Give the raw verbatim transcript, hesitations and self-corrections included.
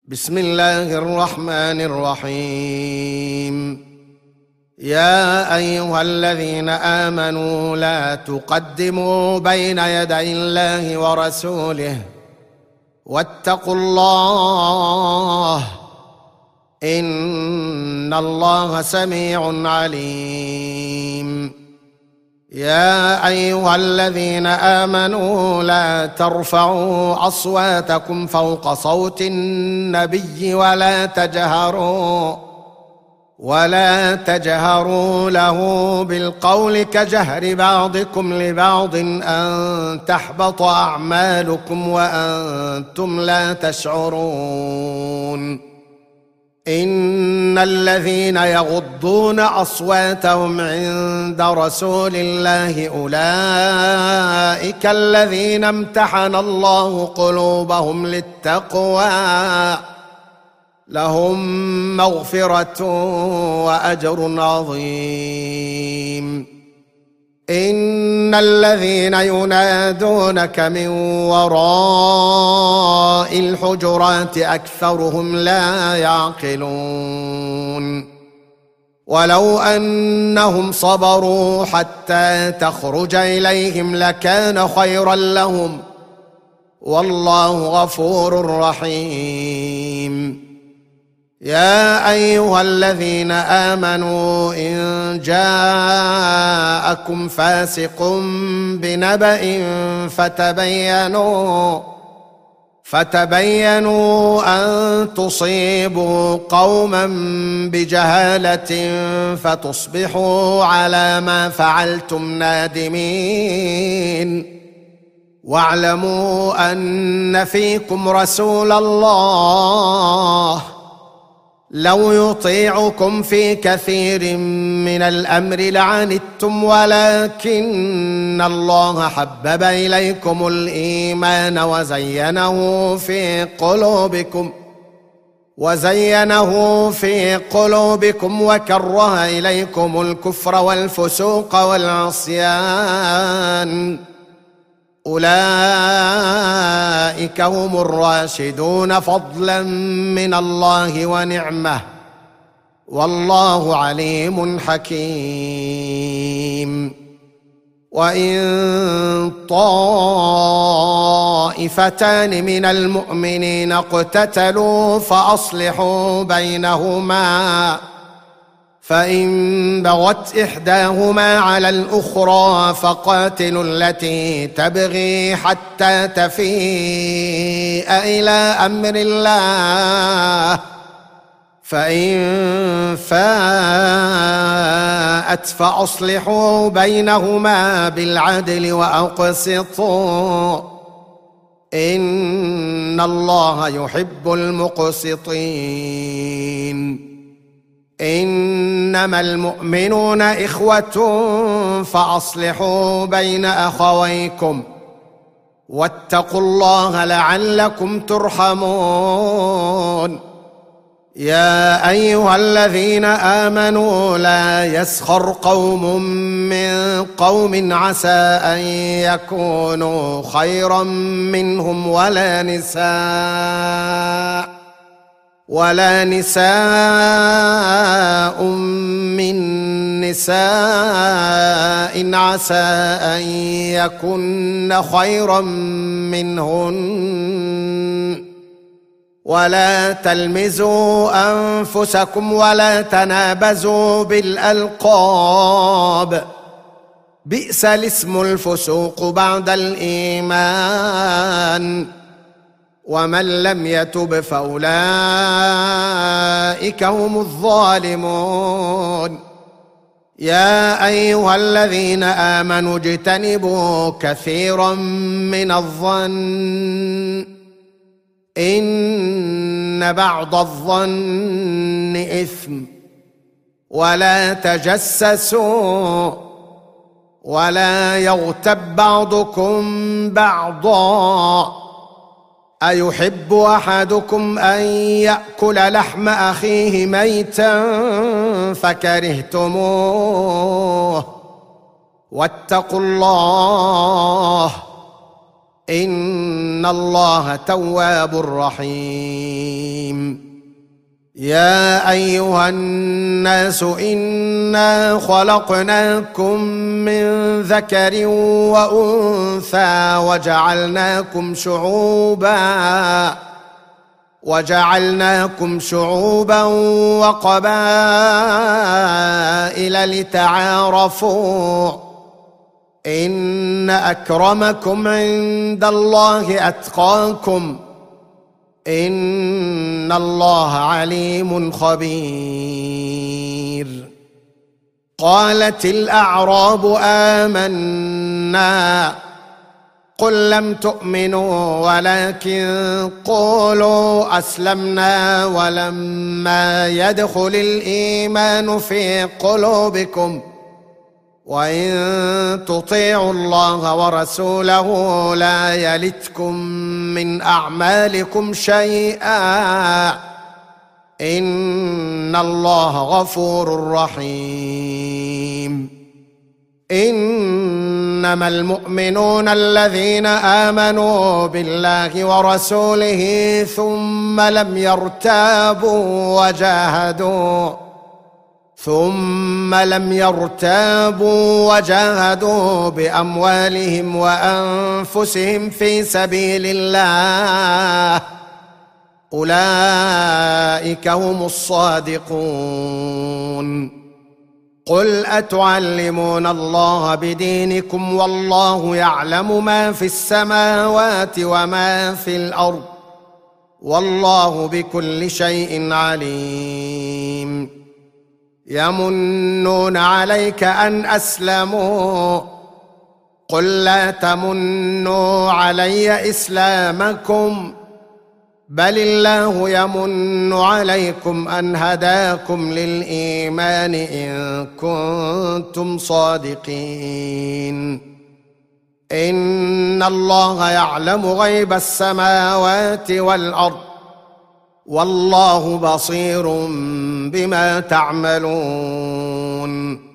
بسم الله الرحمن الرحيم. يا أيها الذين آمنوا لا تقدموا بين يدي الله ورسوله واتقوا الله إن الله سميع عليم. يا أيها الذين آمنوا لا ترفعوا أصواتكم فوق صوت النبي ولا تجهروا ولا تجهروا له بالقول كجهر بعضكم لبعض أن تحبط أعمالكم وأنتم لا تشعرون. إن الذين يغضون أصواتهم عند رسول الله أولئك الذين امتحن الله قلوبهم للتقوى لهم مغفرة وأجر عظيم. إن الذين ينادونك من وراء الحجرات أكثرهم لا يعقلون. ولو أنهم صبروا حتى تخرج إليهم لكان خيرا لهم والله غفور رحيم. يا أيها الذين آمنوا إن جاءكم فاسق بنبأ فتبينوا فتبينوا أن تصيبوا قوما بجهالة فتصبحوا على ما فعلتم نادمين. واعلموا أن فيكم رسول الله لو يطيعكم في كثير من الأمر لعنتم ولكن الله حبب إليكم الإيمان وزينه في قلوبكم وزينه في قلوبكم وكره إليكم الكفر والفسوق والعصيان أولئك هم الراشدون فضلا من الله ونعمة والله عليم حكيم. وإن طائفتان من المؤمنين اقتتلوا فأصلحوا بينهما فإن بغت إحداهما على الأخرى فقاتلوا التي تبغي حتى تفيء إلى أمر الله فإن فاءت فأصلحوا بينهما بالعدل وأقسطوا إن الله يحب المقسطين. إنما المؤمنون إخوة فأصلحوا بين أخويكم واتقوا الله لعلكم ترحمون. يا أيها الذين آمنوا لا يسخر قوم من قوم عسى أن يكونوا خيرا منهم ولا نساء ولا نساء من نساء عسى أن يكن خيرا منهن ولا تلمزوا أنفسكم ولا تنابزوا بالألقاب بئس الاسم الفسوق بعد الإيمان ومن لم يتب فأولئك هم الظالمون. يا أيها الذين آمنوا اجتنبوا كثيرا من الظن إن بعض الظن إثم ولا تجسسوا ولا يغتب بعضكم بعضا أيحب أحدكم أن يأكل لحم أخيه ميتا فكرهتموه واتقوا الله إن الله تواب رحيم. يا أيها الناس إنا خلقناكم من ذكر وأنثى وجعلناكم شعوبا وجعلناكم شعوبا وقبائل لتعارفوا إن أكرمكم عند الله أتقاكم إن الله عليم خبير. قالت الأعراب آمنا قل لم تؤمنوا ولكن قولوا أسلمنا ولما يدخل الإيمان في قلوبكم وإن تطيعوا الله ورسوله لا يلتكم من أعمالكم شيئا إن الله غفور رحيم. إنما المؤمنون الذين آمنوا بالله ورسوله ثم لم يرتابوا وجاهدوا ثم لم يرتابوا وجاهدوا بأموالهم وأنفسهم في سبيل الله أولئك هم الصادقون. قل أتعلمون الله بدينكم والله يعلم ما في السماوات وما في الأرض والله بكل شيء عليم. يمنون عليك أن أسلموا قل لا تمنوا علي إسلامكم بل الله يمن عليكم أن هداكم للإيمان إن كنتم صادقين. إن الله يعلم غيب السماوات والأرض والله بصير بما تعملون.